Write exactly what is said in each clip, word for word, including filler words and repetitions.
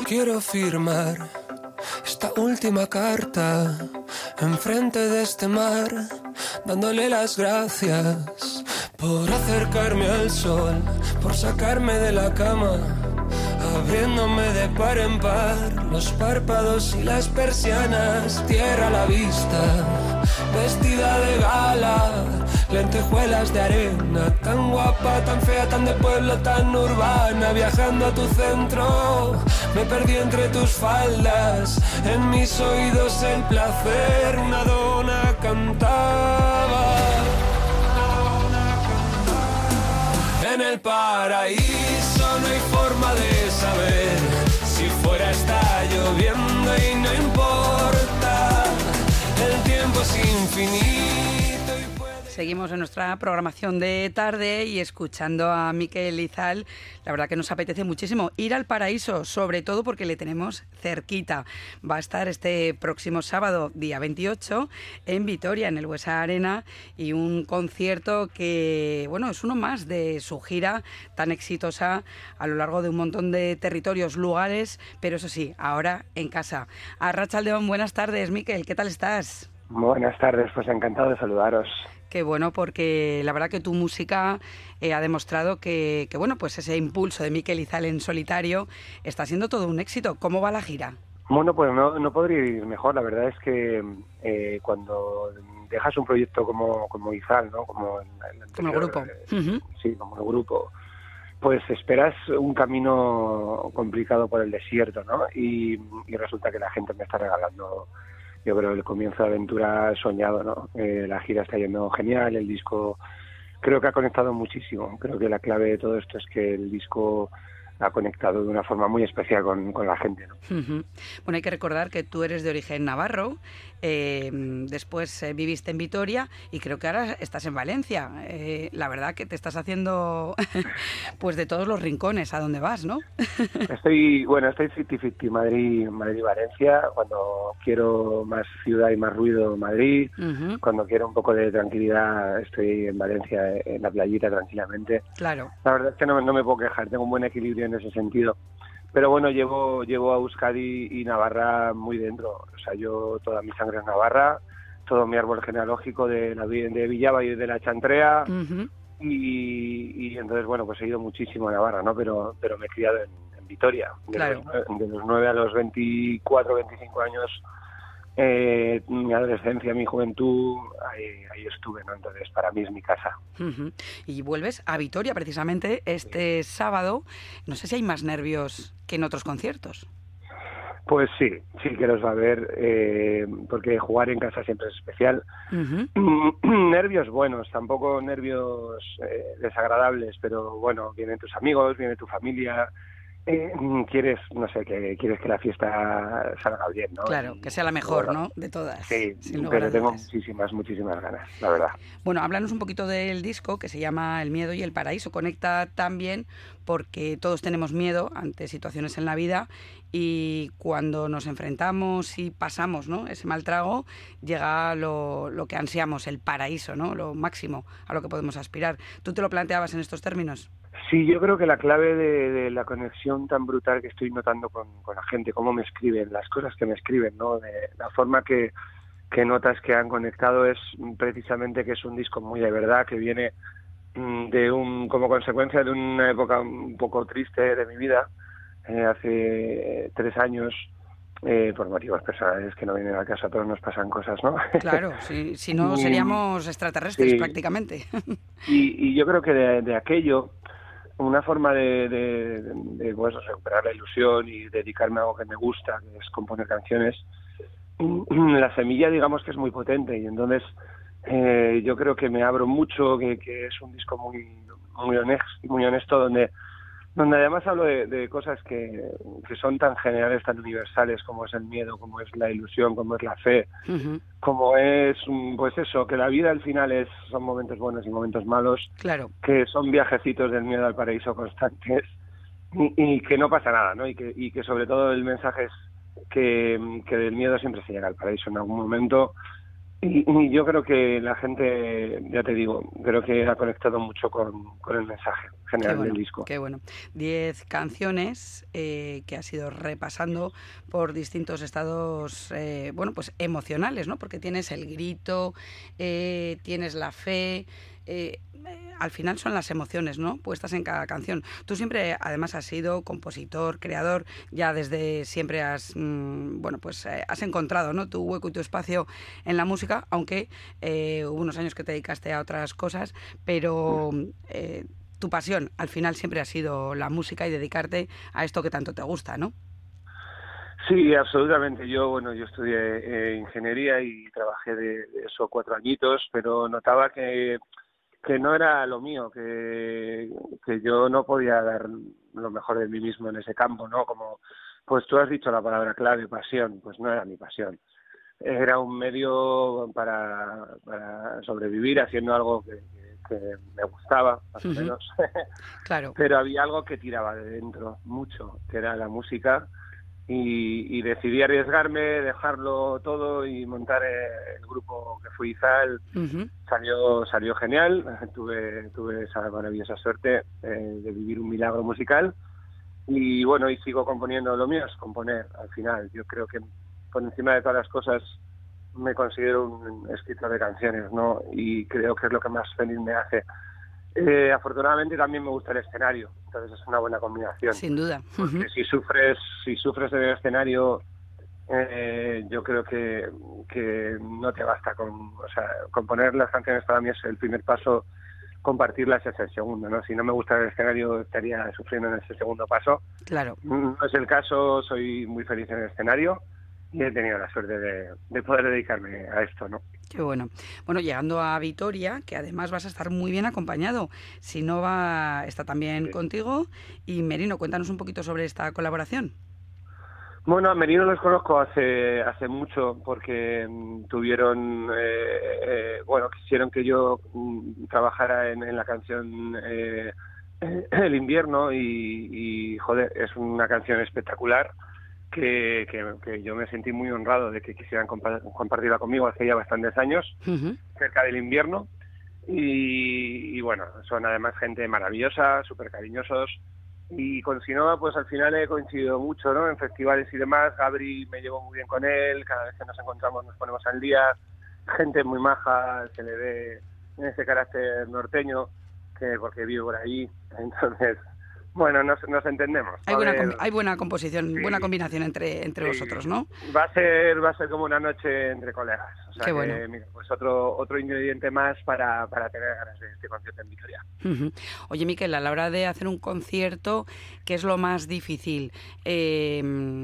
Quiero firmar esta última carta enfrente de este mar, dándole las gracias por acercarme al sol, por sacarme de la cama, abriéndome de par en par los párpados y las persianas, tierra a la vista, vestida de gala, lentejuelas de arena, tan guapa, tan fea, tan de pueblo, tan urbana, viajando a tu centro, me perdí entre tus faldas, en mis oídos el placer, una dona cantaba, en el paraíso no hay forma de saber, si fuera está lloviendo y no importa, el tiempo es infinito y puede... Seguimos en nuestra programación de tarde y escuchando a Mikel Izal. La verdad que nos apetece muchísimo ir al paraíso, sobre todo porque le tenemos cerquita. Va a estar este próximo sábado, día veintiocho, en Vitoria, en el Buesa Arena, y un concierto que, bueno, es uno más de su gira tan exitosa a lo largo de un montón de territorios, lugares, pero eso sí, ahora en casa. Arratsaldeon, buenas tardes, Mikel, ¿qué tal estás? Buenas tardes, pues encantado de saludaros. Qué bueno, porque la verdad que tu música eh, ha demostrado que, que, bueno, pues ese impulso de Mikel Izal en solitario está siendo todo un éxito. ¿Cómo va la gira? Bueno, pues no, no podría ir mejor. La verdad es que eh, cuando dejas un proyecto como, como Izal, ¿no? Como, el, el anterior, como el grupo. Eh, uh-huh. Sí, como el grupo. Pues esperas un camino complicado por el desierto, ¿no? Y, y resulta que la gente me está regalando... Yo creo el comienzo de aventura soñado, ¿no? Eh, la gira está yendo genial, el disco creo que ha conectado muchísimo. Creo que la clave de todo esto es que el disco ha conectado de una forma muy especial con, con la gente, ¿no? Uh-huh. Bueno, hay que recordar que tú eres de origen navarro, eh, después eh, viviste en Vitoria y creo que ahora estás en Valencia. Eh, la verdad que te estás haciendo pues de todos los rincones a donde vas, ¿no? Estoy, bueno, estoy cincuenta cincuenta, Madrid, Madrid-Valencia. Cuando quiero más ciudad y más ruido, Madrid. Uh-huh. Cuando quiero un poco de tranquilidad, estoy en Valencia, en la playita, tranquilamente. Claro. La verdad es que no, no me puedo quejar, tengo un buen equilibrio en ese sentido. Pero bueno, llevo llevo a Euskadi y Navarra muy dentro. O sea, yo toda mi sangre es navarra, todo mi árbol genealógico de la de Villaba y de la Chantrea. Uh-huh. y, y entonces, bueno, pues he ido muchísimo a Navarra, ¿no? Pero pero me he criado en, en Vitoria. De, claro. los, de los nueve a los veinticuatro, veinticinco años, eh, mi adolescencia, mi juventud, ahí, ahí estuve, ¿no? Entonces, para mí es mi casa. Uh-huh. Y vuelves a Vitoria precisamente este sí. sábado. No sé si hay más nervios que en otros conciertos. Pues sí, sí que los va a haber, eh, porque jugar en casa siempre es especial. Uh-huh. Nervios buenos, tampoco nervios eh, desagradables, pero bueno, vienen tus amigos, viene tu familia. Eh, quieres, no sé, que quieres que la fiesta salga bien, ¿no? Claro, y, que sea la mejor, bueno, ¿no? De todas. Sí, pero tengo muchísimas, muchísimas ganas, la verdad. Bueno, háblanos un poquito del disco que se llama El miedo y el paraíso. Conecta también porque todos tenemos miedo ante situaciones en la vida y cuando nos enfrentamos y pasamos, ¿no? ese mal trago, llega lo, lo que ansiamos, el paraíso, ¿no? Lo máximo a lo que podemos aspirar. ¿Tú te lo planteabas en estos términos? Sí, yo creo que la clave de, de la conexión tan brutal que estoy notando con, con la gente, cómo me escriben, las cosas que me escriben, ¿no? De la forma que, que notas que han conectado es precisamente que es un disco muy de verdad, que viene de un como consecuencia de una época un poco triste de mi vida, eh, hace tres años, eh, por motivos personales que no vienen al caso, a todos nos pasan cosas, ¿no? Claro, si, si no seríamos extraterrestres sí. prácticamente. Y, y yo creo que de, de aquello, una forma de, de, de, de pues, recuperar la ilusión y dedicarme a algo que me gusta, que es componer canciones, la semilla digamos que es muy potente y entonces eh, yo creo que me abro mucho, que, que es un disco muy muy honesto, muy honesto donde donde además hablo de, de cosas que, que son tan generales, tan universales como es el miedo, como es la ilusión, como es la fe, uh-huh. como es, pues eso, que la vida al final es son momentos buenos y momentos malos, claro. que son viajecitos del miedo al paraíso constantes y, y que no pasa nada, ¿no? Y que, y que sobre todo el mensaje es que, que del miedo siempre se llega al paraíso en algún momento Y, y yo creo que la gente, ya te digo, creo que ha conectado mucho con, con el mensaje general bueno, del disco. Qué bueno. Diez canciones eh, que has ido repasando por distintos estados, eh, bueno, pues emocionales, ¿no? Porque tienes el grito, eh, tienes la fe, eh, eh, al final son las emociones, ¿no? Puestas en cada canción. Tú siempre, además, has sido compositor, creador, ya desde siempre has, mmm, bueno, pues eh, has encontrado, ¿no? Tu hueco y tu espacio en la música, aunque eh, hubo unos años que te dedicaste a otras cosas, pero eh, tu pasión al final siempre ha sido la música y dedicarte a esto que tanto te gusta, ¿no? Sí, absolutamente. Yo, bueno, yo estudié eh, ingeniería y trabajé de, de eso cuatro añitos, pero notaba que, que no era lo mío, que, que yo no podía dar lo mejor de mí mismo en ese campo, ¿no? Como, pues tú has dicho la palabra clave, pasión, pues no era mi pasión. Era un medio para, para sobrevivir haciendo algo que, que, que me gustaba, más uh-huh. o menos. Claro. Pero había algo que tiraba de dentro mucho, que era la música. Y, y decidí arriesgarme, dejarlo todo y montar el grupo que fue Izal. Uh-huh. Salió salió genial, tuve tuve esa maravillosa suerte eh, de vivir un milagro musical y bueno, y sigo componiendo. Lo mío es componer al final. Yo creo que por encima de todas las cosas me considero un escritor de canciones, ¿no? Y creo que es lo que más feliz me hace. Eh, afortunadamente también me gusta el escenario, entonces es una buena combinación. Sin duda. Porque uh-huh. si sufres si sufres en el escenario, eh, yo creo que, que no te basta con, o sea, componer las canciones para mí es el primer paso, compartirlas es el segundo, ¿no? Si no me gusta el escenario estaría sufriendo en ese segundo paso. Claro. No es el caso, soy muy feliz en el escenario y he tenido la suerte de, de poder dedicarme a esto, ¿no? Qué bueno. Bueno, llegando a Vitoria, que además vas a estar muy bien acompañado. Sinova está también sí. contigo. Y Merino, cuéntanos un poquito sobre esta colaboración. Bueno, a Merino los conozco hace hace mucho porque um, tuvieron, eh, eh, bueno, quisieron que yo um, trabajara en, en la canción eh, El invierno y, y, joder, es una canción espectacular. Que, que, que yo me sentí muy honrado de que quisieran compa- compartirla conmigo hace ya bastantes años, uh-huh. cerca del invierno, y, y bueno, son además gente maravillosa, súper cariñosos, y con Sinova pues al final he coincidido mucho, ¿no? En festivales y demás. Gabri me llevo muy bien con él, cada vez que nos encontramos nos ponemos al día, gente muy maja, se le ve en ese carácter norteño, que porque vivo por allí, entonces... Bueno, nos, nos entendemos. Hay buena, ver, hay buena composición, sí, buena combinación entre entre sí. vosotros, ¿no? Va a ser va a ser como una noche entre colegas. O sea Qué bueno. Que, mira, pues otro otro ingrediente más para, para tener ganas de este concierto en Vitoria. Uh-huh. Oye, Miquel, a la hora de hacer un concierto, ¿qué es lo más difícil? Eh,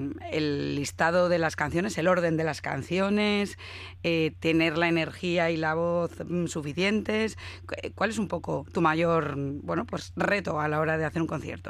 el listado de las canciones, el orden de las canciones, eh, tener la energía y la voz mm, suficientes. ¿Cuál es un poco tu mayor, bueno, pues reto a la hora de hacer un concierto?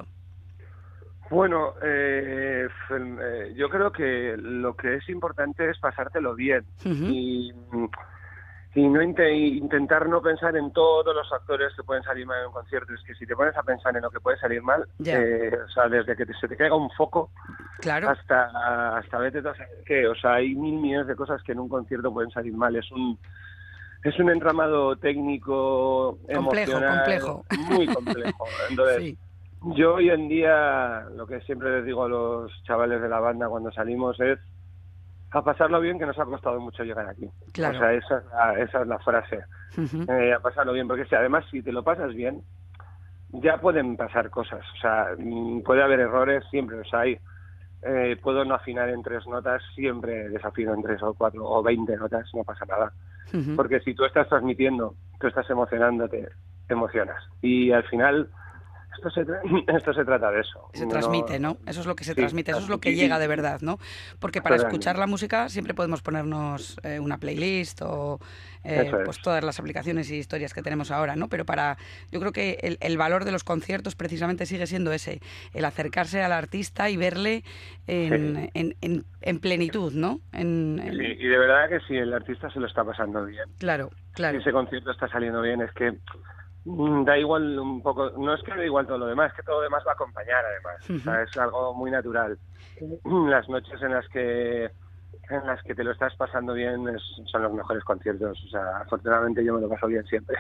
Bueno, eh, eh, yo creo que lo que es importante es pasártelo bien uh-huh. y, y no int- intentar no pensar en todos los factores que pueden salir mal en un concierto. Es que si te pones a pensar en lo que puede salir mal, yeah. eh, o sea, desde que te, se te caiga un foco claro. hasta hasta vete a saber qué, o sea, hay mil millones de cosas que en un concierto pueden salir mal. Es un es un entramado técnico, complejo, emocional, complejo. muy complejo. Entonces, sí. Yo hoy en día, lo que siempre les digo a los chavales de la banda cuando salimos es a pasarlo bien, que nos ha costado mucho llegar aquí. Claro. O sea, esa es la, esa es la frase. Uh-huh. Eh, a pasarlo bien, porque si además si te lo pasas bien, ya pueden pasar cosas. O sea, puede haber errores, siempre los hay. Eh, puedo no afinar en tres notas, siempre desafino en tres o cuatro o veinte notas, no pasa nada. Uh-huh. Porque si tú estás transmitiendo, tú estás emocionándote, te emocionas. Y al final... Esto se, tra- esto se trata de eso. Se transmite, ¿no? Eso es lo que se sí, transmite, eso es lo que llega de verdad, ¿no? Porque para escuchar la música siempre podemos ponernos eh, una playlist o eh, pues es. todas las aplicaciones y historias que tenemos ahora, ¿no? Pero para, yo creo que el, el valor de los conciertos precisamente sigue siendo ese, el acercarse al artista y verle en, sí. en, en, en plenitud, ¿no? En, en... Sí, y de verdad que si el artista se lo está pasando bien. Claro, claro. Si ese concierto está saliendo bien, es que da igual un poco, no es que da igual todo lo demás, es que todo lo demás va a acompañar además, uh-huh. O sea, es algo muy natural. Las noches en las que en las que te lo estás pasando bien es, son los mejores conciertos. O sea, afortunadamente yo me lo paso bien siempre.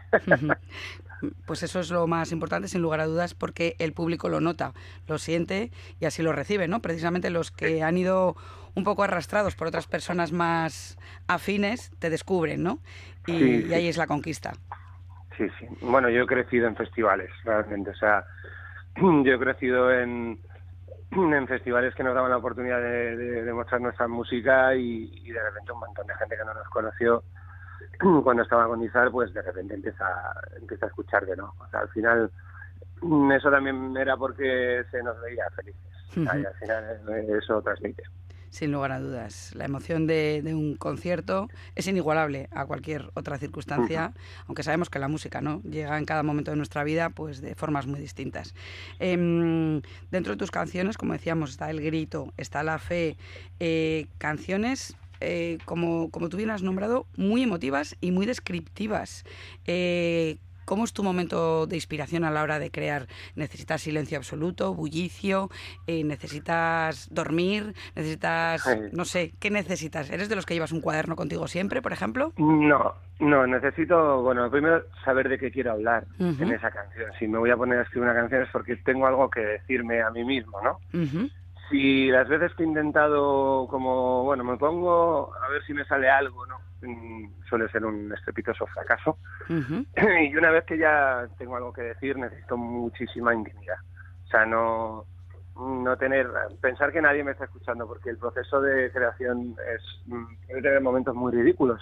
Pues eso es lo más importante, sin lugar a dudas, porque el público lo nota, lo siente y así lo recibe, ¿no? Precisamente los que han ido un poco arrastrados por otras personas más afines te descubren, ¿no? Y, sí, sí. y ahí es la conquista. Sí, sí. Bueno, yo he crecido en festivales, realmente. O sea, yo he crecido en... en festivales que nos daban la oportunidad de, de, de mostrar nuestra música y, y de repente un montón de gente que no nos conoció cuando estaba con Izal, pues de repente empieza, empieza a escucharte, ¿no? O sea, al final eso también era porque se nos veía felices. Uh-huh. O sea, y al final eso transmite. Sin lugar a dudas. La emoción de, de un concierto es inigualable a cualquier otra circunstancia, uh-huh. aunque sabemos que la música, ¿no?, llega en cada momento de nuestra vida pues de formas muy distintas. Eh, dentro de tus canciones, como decíamos, está El Grito, está La Fe, eh, canciones, eh, como, como tú bien has nombrado, muy emotivas y muy descriptivas. Eh, ¿Cómo es tu momento de inspiración a la hora de crear? ¿Necesitas silencio absoluto, bullicio? Eh, ¿Necesitas dormir? ¿Necesitas, sí. no sé, qué necesitas? ¿Eres de los que llevas un cuaderno contigo siempre, por ejemplo? No, no, necesito, bueno, primero saber de qué quiero hablar uh-huh. en esa canción. Si me voy a poner a escribir una canción es porque tengo algo que decirme a mí mismo, ¿no? Uh-huh. Si las veces que he intentado como, bueno, me pongo a ver si me sale algo, ¿no? Suele ser un estrepitoso fracaso. Uh-huh. Y una vez que ya tengo algo que decir, necesito muchísima intimidad. O sea, no, no tener, pensar que nadie me está escuchando, porque el proceso de creación es, puede tener momentos muy ridículos.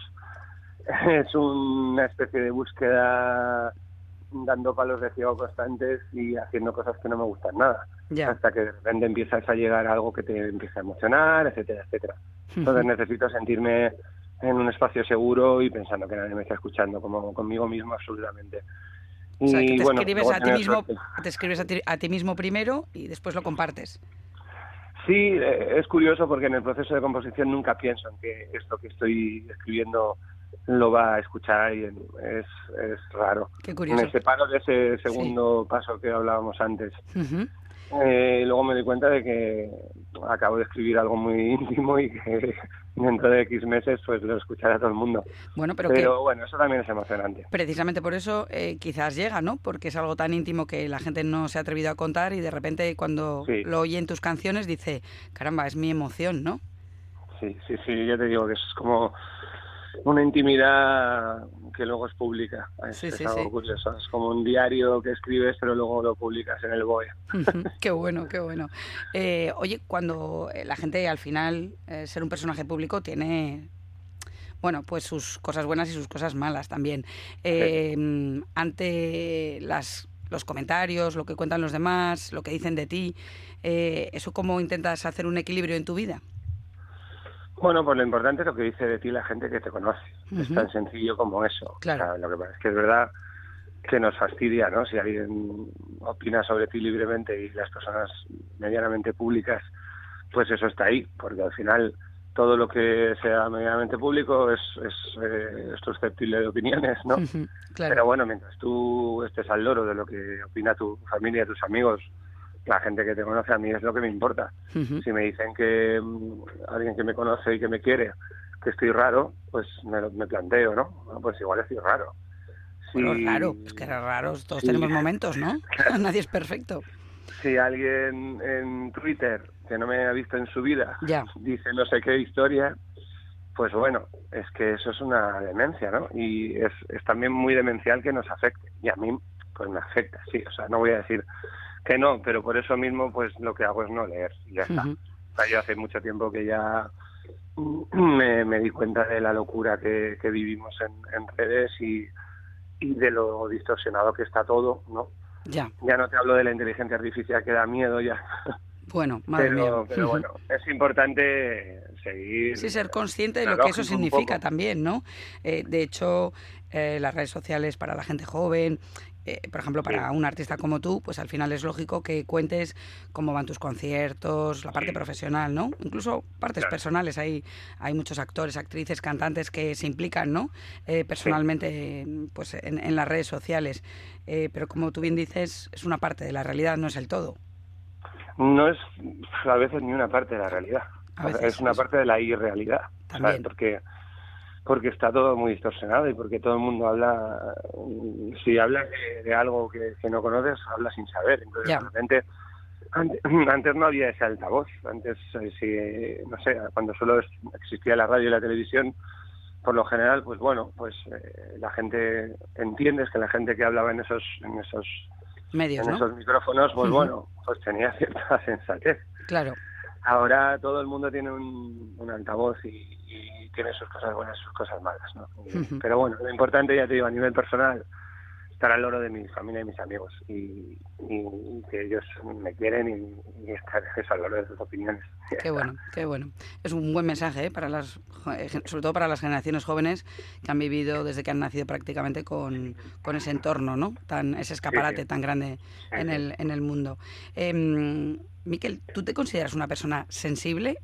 Es una especie de búsqueda dando palos de ciego constantes y haciendo cosas que no me gustan nada. Yeah. Hasta que de repente empiezas a llegar a algo que te empieza a emocionar, etcétera, etcétera. Uh-huh. Entonces necesito sentirme en un espacio seguro y pensando que nadie me está escuchando, como conmigo mismo absolutamente. O sea, que te, bueno, escribes a ti mismo, te escribes a ti, a ti mismo primero y después lo compartes. Sí, eh, es curioso porque en el proceso de composición nunca pienso en que esto que estoy escribiendo lo va a escuchar y es, es raro. Qué curioso. Me separo de ese segundo sí. paso que hablábamos antes. Uh-huh. Eh, luego me doy cuenta de que acabo de escribir algo muy íntimo y que dentro de X meses pues lo escuchará todo el mundo. Bueno, pero pero que, bueno, eso también es emocionante. Precisamente por eso eh, quizás llega, ¿no? Porque es algo tan íntimo que la gente no se ha atrevido a contar y de repente cuando sí. lo oye en tus canciones dice, caramba, es mi emoción, ¿no? Sí, sí, sí, yo te digo que es como una intimidad que luego es pública. Es, sí, es sí, algo sí. curioso. Es como un diario que escribes, pero luego lo publicas en el B O E. Qué bueno, qué bueno. Eh, oye, cuando la gente al final, eh, ser un personaje público tiene, bueno, pues sus cosas buenas y sus cosas malas también. Eh, sí. Ante las los comentarios, lo que cuentan los demás, lo que dicen de ti, eh, ¿eso cómo intentas hacer un equilibrio en tu vida? Bueno, pues lo importante es lo que dice de ti la gente que te conoce. Uh-huh. Es tan sencillo como eso. Claro. O sea, lo que pasa es que es verdad que nos fastidia, ¿no? Si alguien opina sobre ti libremente y las personas medianamente públicas, pues eso está ahí, porque al final todo lo que sea medianamente público es, es, eh, es susceptible de opiniones, ¿no? Uh-huh. Claro. Pero bueno, mientras tú estés al loro de lo que opina tu familia, tus amigos, la gente que te conoce, a mí es lo que me importa. Uh-huh. Si me dicen que um, alguien que me conoce y que me quiere, que estoy raro, pues me, me planteo, ¿no? Bueno, pues igual estoy raro. Si... Bueno, raro, es que eres raro, todos sí. tenemos momentos, ¿no? Claro. Nadie es perfecto. Si alguien en Twitter, que no me ha visto en su vida, ya. dice no sé qué historia, pues bueno, es que eso es una demencia, ¿no? Y es, es también muy demencial que nos afecte. Y a mí, pues me afecta, sí. O sea, no voy a decir que no, pero por eso mismo pues lo que hago es no leer y ya está. Uh-huh. O sea, yo hace mucho tiempo que ya me, me di cuenta de la locura que, que vivimos en, en redes y, y de lo distorsionado que está todo, ¿no? Ya. Ya no te hablo de la inteligencia artificial que da miedo ya. Bueno, madre pero, mía. Pero bueno, es importante seguir... Sí, ser consciente de lo que eso significa también, ¿no? Eh, de hecho, eh, las redes sociales para la gente joven... Eh, por ejemplo, para sí. un artista como tú, pues al final es lógico que cuentes cómo van tus conciertos, la parte sí. profesional, ¿no? Incluso partes claro. personales. Hay hay muchos actores, actrices, cantantes que se implican, ¿no? Eh, personalmente, sí. pues en, en las redes sociales. Eh, pero como tú bien dices, es una parte de la realidad, no es el todo. No es a veces ni una parte de la realidad. A veces, es una pues, parte de la irrealidad, también. ¿sabes? Porque, porque está todo muy distorsionado y porque todo el mundo habla, si hablas de, de algo que, que no conoces, hablas sin saber. Entonces, Ya. de repente, antes, antes no había ese altavoz. Antes, eh, si, no sé, cuando solo existía la radio y la televisión, por lo general, pues bueno, pues eh, la gente, entiendes que la gente que hablaba en esos en esos Medios, en ¿no? esos micrófonos, pues Uh-huh. bueno, pues tenía cierta sensatez. Claro. Ahora todo el mundo tiene un, un altavoz y, y tiene sus cosas buenas y sus cosas malas, ¿no? Y, Uh-huh. Pero bueno, lo importante, ya te digo, a nivel personal, estar al loro de mi familia y mis amigos y, y, y que ellos me quieren y, y estar eso, al loro de sus opiniones. Ya Qué está. bueno, qué bueno. Es un buen mensaje, ¿eh? Para las, sobre todo para las generaciones jóvenes que han vivido desde que han nacido prácticamente con, con ese entorno, ¿no? Tan, ese escaparate Sí, sí. tan grande en el, en el mundo. Eh, Miquel, ¿tú te consideras una persona sensible?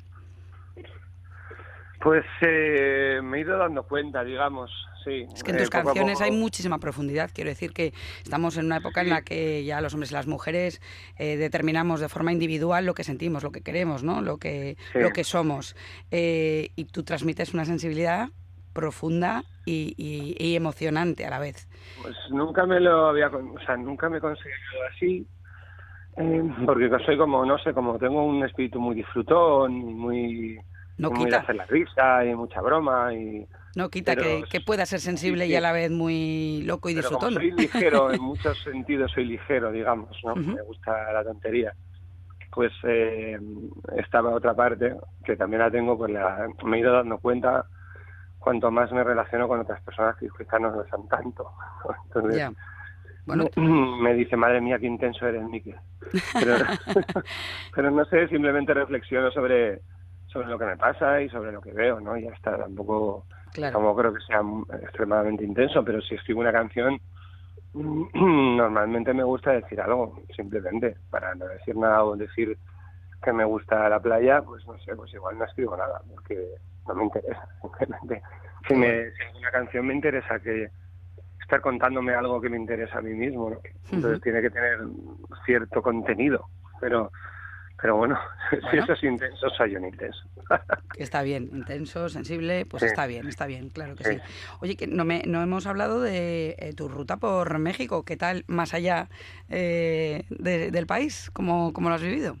Pues eh, me he ido dando cuenta, digamos, sí. Es que en eh, tus poco a canciones poco. hay muchísima profundidad. Quiero decir que estamos en una época en la que ya los hombres y las mujeres eh, determinamos de forma individual lo que sentimos, lo que queremos, ¿no? Lo que, Sí. lo que somos. Eh, y tú transmites una sensibilidad profunda y, y, y emocionante a la vez. Pues nunca me lo había, con- o sea, nunca me he considerado así, eh, porque soy como, no sé, como tengo un espíritu muy disfrutón, y muy, No y muy de quita, hacer la risa y mucha broma y no quita pero que, que pueda ser sensible sí, y a sí. la vez muy loco y Pero como disfrutón. soy ligero, en muchos sentidos soy ligero, digamos, ¿no? Ujú. Me gusta la tontería. Pues eh, estaba otra parte, que también la tengo, pues la, me he ido dando cuenta cuanto más me relaciono con otras personas que quizás no lo son tanto. Entonces, Ya. Bueno, me dice, madre mía, qué intenso eres, Miquel. Pero, pero no sé, simplemente reflexiono sobre, sobre lo que me pasa y sobre lo que veo, ¿no? Y ya está, tampoco, claro. tampoco creo que sea extremadamente intenso, pero si escribo una canción, normalmente me gusta decir algo, simplemente, para no decir nada o decir que me gusta la playa, pues no sé, pues igual no escribo nada, porque no me interesa, simplemente. Si, me, si en una canción me interesa que estar contándome algo que me interesa a mí mismo, ¿no? Entonces uh-huh. tiene que tener cierto contenido, pero pero bueno, bueno. si eso es intenso, soy un intenso. Está bien, intenso, sensible, pues sí. está bien, está bien, claro que sí. sí. Oye, que no, me, no hemos hablado de eh, tu ruta por México, ¿qué tal más allá eh, de, del país? ¿Cómo, ¿Cómo lo has vivido?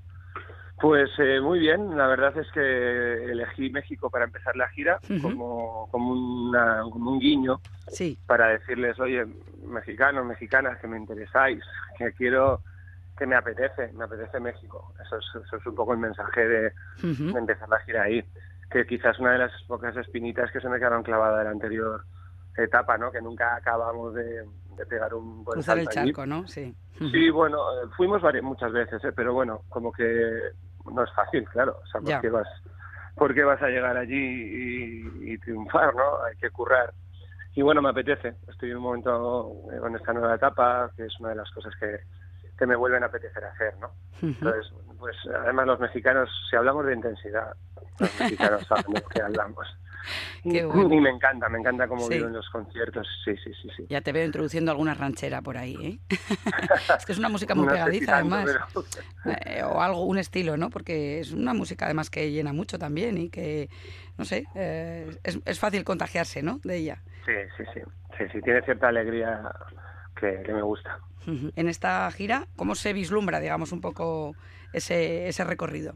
Pues eh, muy bien, la verdad es que elegí México para empezar la gira uh-huh. como, como, una, como un guiño sí. para decirles, oye, mexicanos, mexicanas, que me interesáis, que quiero, que me apetece, me apetece México. Eso es, eso es un poco el mensaje de, uh-huh. de empezar la gira ahí, que quizás una de las pocas espinitas que se me quedaron clavadas de la anterior etapa, ¿no? Que nunca acabamos de, de pegar un buen cruzar salto el charco, allí. ¿no? Sí. Uh-huh. Sí, bueno, fuimos varias, muchas veces, ¿eh? Pero bueno, como que no es fácil, claro. O sea, ¿por qué vas, por qué vas a llegar allí y, y triunfar, ¿no? Hay que currar. Y bueno, me apetece. Estoy en un momento con esta nueva etapa, que es una de las cosas que, que me vuelven a apetecer hacer, ¿no? Uh-huh. Entonces, pues además los mexicanos, si hablamos de intensidad, los mexicanos saben de lo que hablamos. Qué bueno. Y me encanta, me encanta cómo sí. vivo en los conciertos. Sí, sí, sí, sí. Ya te veo introduciendo alguna ranchera por ahí, ¿eh? Es que es una música muy no pegadiza, sé si tanto, además. Pero... Eh, o algo, un estilo, ¿no? Porque es una música, además, que llena mucho también y que, no sé, eh, es, es fácil contagiarse, ¿no? De ella. Sí, sí, sí. Sí, sí, tiene cierta alegría que, que me gusta. Uh-huh. En esta gira, ¿cómo se vislumbra, digamos, un poco ese, ese recorrido?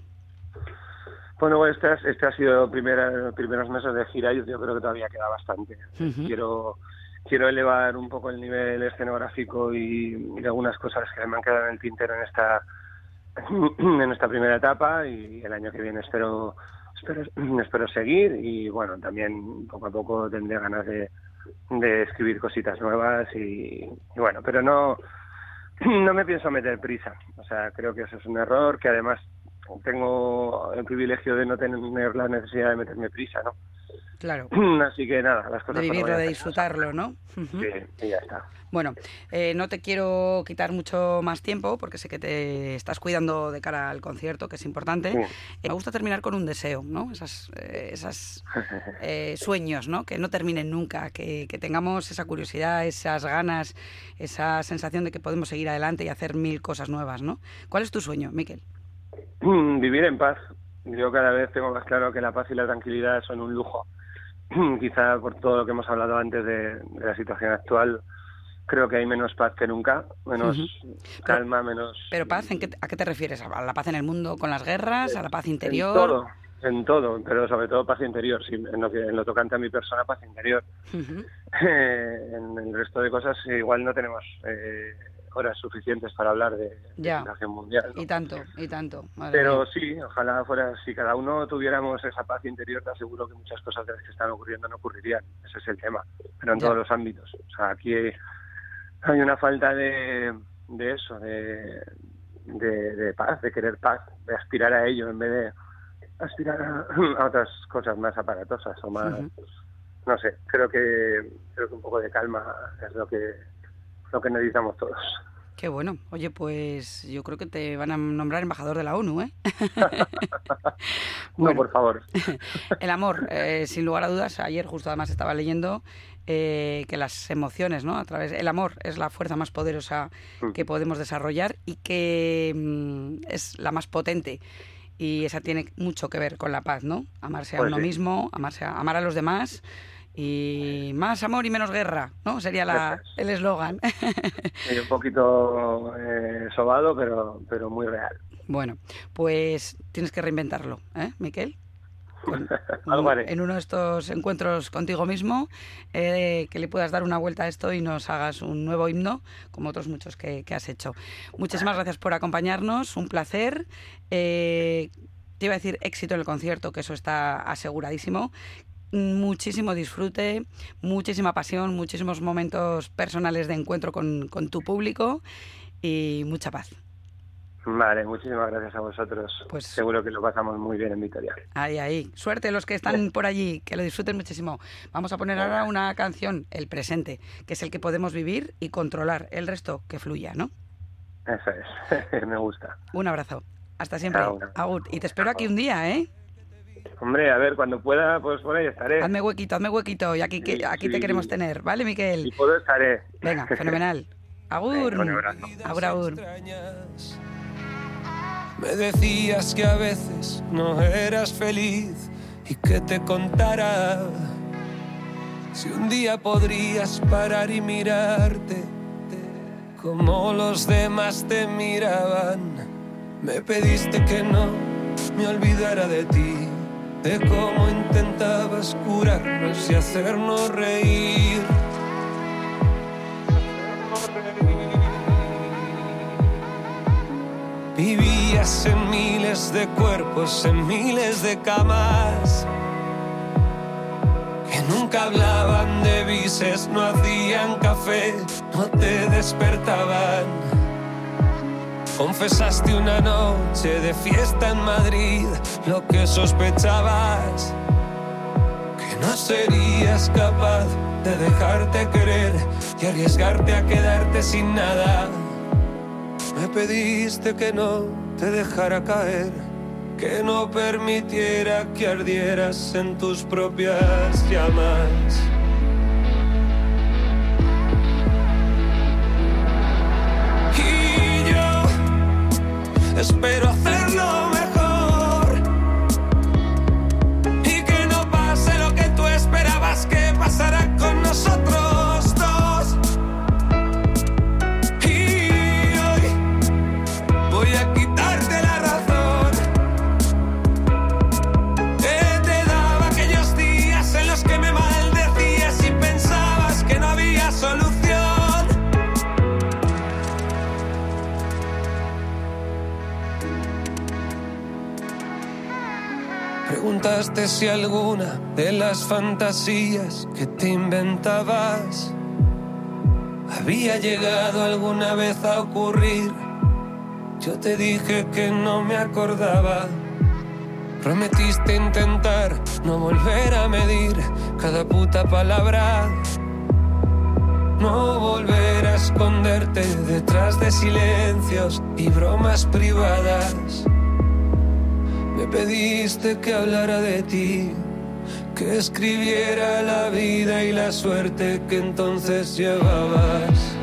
Bueno, este, este ha sido primera, primeros meses de gira y yo creo que todavía queda bastante. Uh-huh. Quiero quiero elevar un poco el nivel escenográfico y, y algunas cosas que me han quedado en el tintero en esta en esta primera etapa y el año que viene espero espero, espero seguir y bueno, también poco a poco tendré ganas de, de escribir cositas nuevas y, y bueno, pero no no me pienso meter prisa. O sea, creo que eso es un error, que además tengo el privilegio de no tener la necesidad de meterme prisa, ¿no? Claro. Así que nada, las cosas... De vivirlo, de disfrutarlo, ¿no? Uh-huh. Sí, y ya está. Bueno, eh, no te quiero quitar mucho más tiempo porque sé que te estás cuidando de cara al concierto, que es importante. Sí. Eh, me gusta terminar con un deseo, ¿no? Esas, eh, esas eh, sueños, ¿no? Que no terminen nunca, que, que tengamos esa curiosidad, esas ganas, esa sensación de que podemos seguir adelante y hacer mil cosas nuevas, ¿no? ¿Cuál es tu sueño, Miquel? Vivir en paz, yo cada vez tengo más claro que la paz y la tranquilidad son un lujo. Quizá por todo lo que hemos hablado antes de, de la situación actual, creo que hay menos paz que nunca, menos uh-huh. calma, pero, menos... ¿Pero paz? ¿En qué, ¿A qué te refieres? ¿A la paz en el mundo con las guerras? ¿A la paz interior? En todo, en todo, pero sobre todo paz interior, sí, en lo que en lo tocante a mi persona, paz interior. Uh-huh. Eh, en el resto de cosas igual no tenemos eh, horas suficientes para hablar de, de la situación mundial, ¿no? Y tanto, y tanto. Madre pero mía. sí, ojalá fuera, si cada uno tuviéramos esa paz interior, te aseguro que muchas cosas de las que están ocurriendo no ocurrirían. Ese es el tema, pero en ya. todos los ámbitos. O sea, aquí hay, hay una falta de, de eso, de, de, de paz, de querer paz, de aspirar a ello en vez de aspirar a, a otras cosas más aparatosas o más, uh-huh. no sé, creo que creo que un poco de calma es lo que lo que necesitamos todos. Qué bueno. Oye, pues yo creo que te van a nombrar embajador de la ONU, ¿eh? Bueno, no, por favor. El amor, eh, sin lugar a dudas, ayer justo además estaba leyendo eh, que las emociones, ¿no? A través, el amor es la fuerza más poderosa que podemos desarrollar y que mm, es la más potente. Y esa tiene mucho que ver con la paz, ¿no? Amarse a pues uno sí. mismo, amarse a, amar a los demás y más amor y menos guerra, ¿no? Sería la, el eslogan. Sí, un poquito eh, sobado, pero, pero muy real. Bueno, pues tienes que reinventarlo, ¿eh, Miquel? Con, Algo haré. En uno de estos encuentros contigo mismo, eh, que le puedas dar una vuelta a esto y nos hagas un nuevo himno, como otros muchos que, que has hecho. Muchísimas gracias por acompañarnos, un placer. Eh, te iba a decir éxito en el concierto, que eso está aseguradísimo. Muchísimo disfrute, muchísima pasión, muchísimos momentos personales de encuentro con, con tu público y mucha paz. Vale, muchísimas gracias a vosotros. Pues seguro que lo pasamos muy bien en Vitoria. Ahí, ahí. Suerte los que están por allí, que lo disfruten muchísimo. Vamos a poner ahora una canción, El Presente, que es el que podemos vivir y controlar. El resto, que fluya, ¿no? Eso es, me gusta. Un abrazo. Hasta siempre. Agur. Y te espero aquí un día, ¿eh? Hombre, a ver, cuando pueda, pues por ahí estaré. Hazme huequito, hazme huequito, y aquí, sí, que, aquí sí. te queremos tener, ¿vale, Miquel? Si puedo, estaré. Venga, fenomenal. Agur. Agur, agur. Me decías que a veces no eras feliz y que te contara si un día podrías parar y mirarte como los demás te miraban. Me pediste que no me olvidara de ti, de cómo intentabas curarnos y hacernos reír. Vivías en miles de cuerpos, en miles de camas, que nunca hablaban de bises, no hacían café, no te despertaban. Confesaste una noche de fiesta en Madrid lo que sospechabas, que no serías capaz de dejarte querer y arriesgarte a quedarte sin nada. Me pediste que no te dejara caer, que no permitiera que ardieras en tus propias llamas. Y yo espero hacerlo mejor y que no pase lo que tú esperabas que pasara con nosotros dos. Voy a quitarte la razón que te daba aquellos días en los que me maldecías y pensabas que no había solución. Preguntaste si alguna de las fantasías que te inventabas había llegado alguna vez a ocurrir. Yo te dije que no me acordaba. Prometiste intentar no volver a medir cada puta palabra, no volver a esconderte detrás de silencios y bromas privadas. Me pediste que hablara de ti, que escribiera la vida y la suerte que entonces llevabas.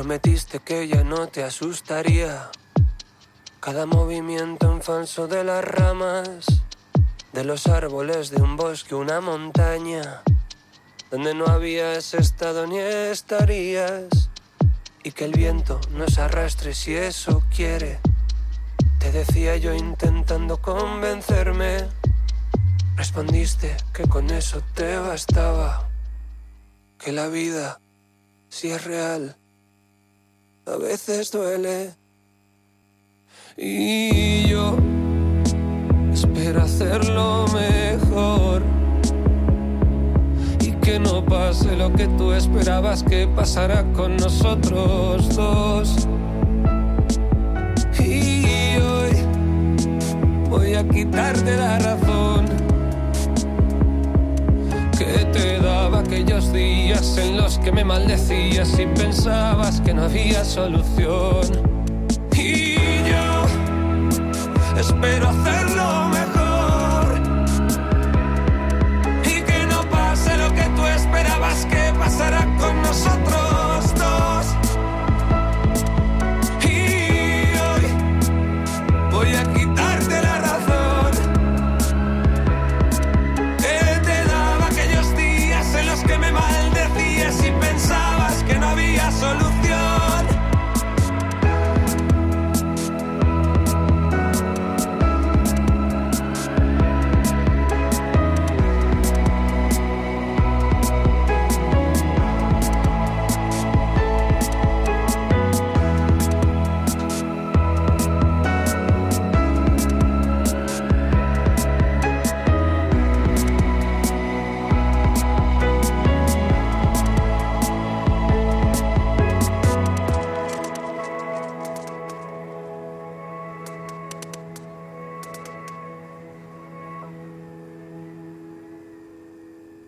Prometiste que ya no te asustaría cada movimiento en falso de las ramas, de los árboles de un bosque, una montaña, donde no habías estado ni estarías, y que el viento nos arrastre si eso quiere. Te decía yo intentando convencerme, respondiste que con eso te bastaba, que la vida, si es real, a veces duele. Y yo espero hacerlo mejor y que no pase lo que tú esperabas que pasara con nosotros dos. Y hoy voy a quitarte la razón que te daba aquellos días en los que me maldecías y pensabas que no había solución. Y yo espero hacerlo